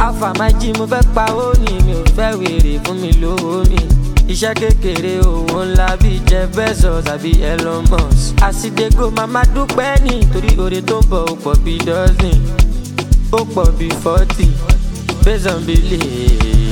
àfàmájì mo fẹ́ pa ó ní mi ò fẹ́ wèrè fún mi lówó mi. Iṣẹ́ kékeré owó ńlá bíi Jeff Bezos àbí Elon Musk. Àsìdégò màmá dúpẹ́ ní torí oore tó ń bọ̀ ó pọ̀ bíi dozen. Ó pọ̀ bíi 40 based on belief.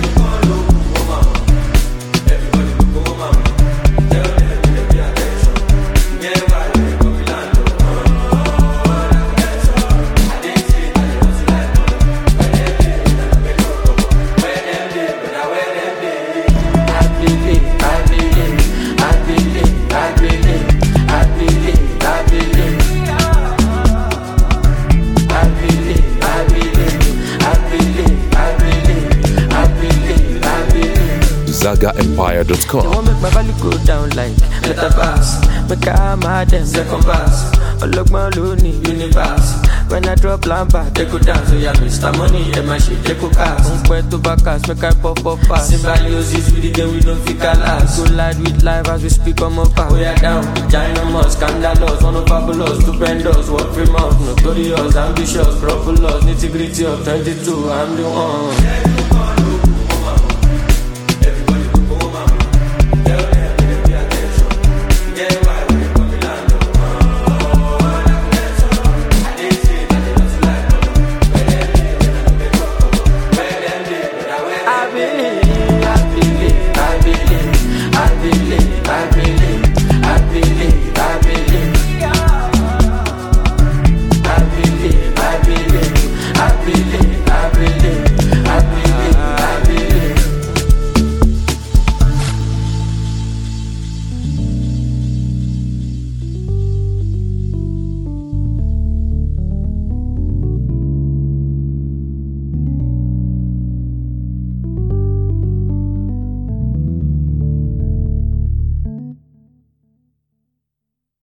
ZagaEmpire.com. They won't make my value go down like metaverse. Make I mad them second pass. Ologban loni universe. When I drop lamba, they go down. So yeah, Mr. Money, and my shit, they go cast. Unque to backers, make I pop fast. Symbiosis with the game, we don't fit last. Go live with live as we speak on my path. We are down, ginormous, scandalous, one of fabulous, stupendous, work free month, notorious, ambitious, proper nitty gritty of 22, I'm the one.